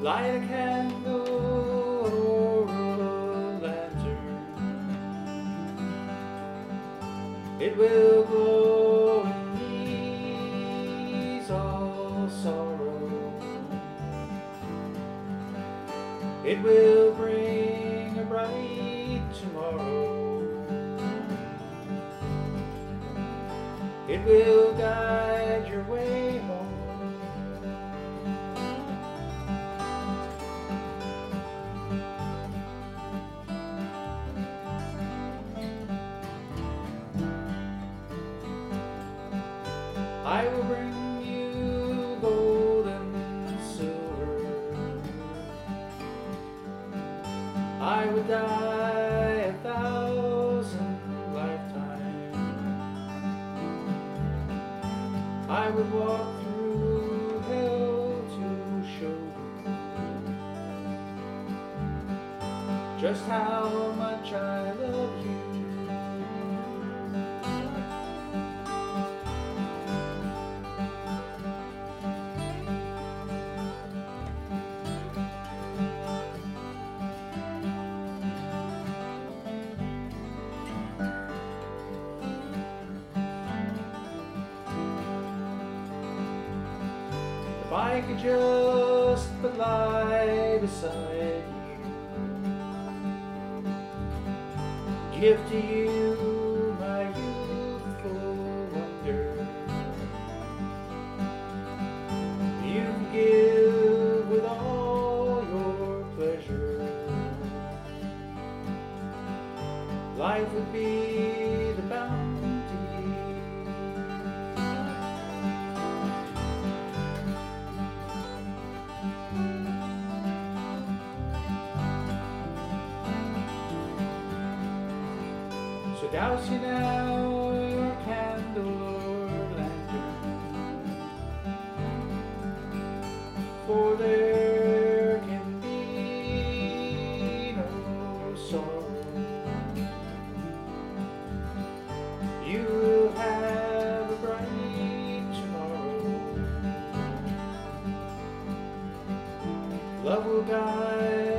Light a candle or a lantern. It will glow and ease all sorrow. It will bring a bright tomorrow. It will guide your way home. I will bring you gold and silver. I would die 1,000 lifetimes. I would walk through hell to show you just how much I love you. If I could just but lie beside you, give to you my youthful wonder, you can give with all your pleasure. Life would be the bounty. So douse you now your candle or lantern, for there can be no sorrow. You will have a bright tomorrow. Love will guide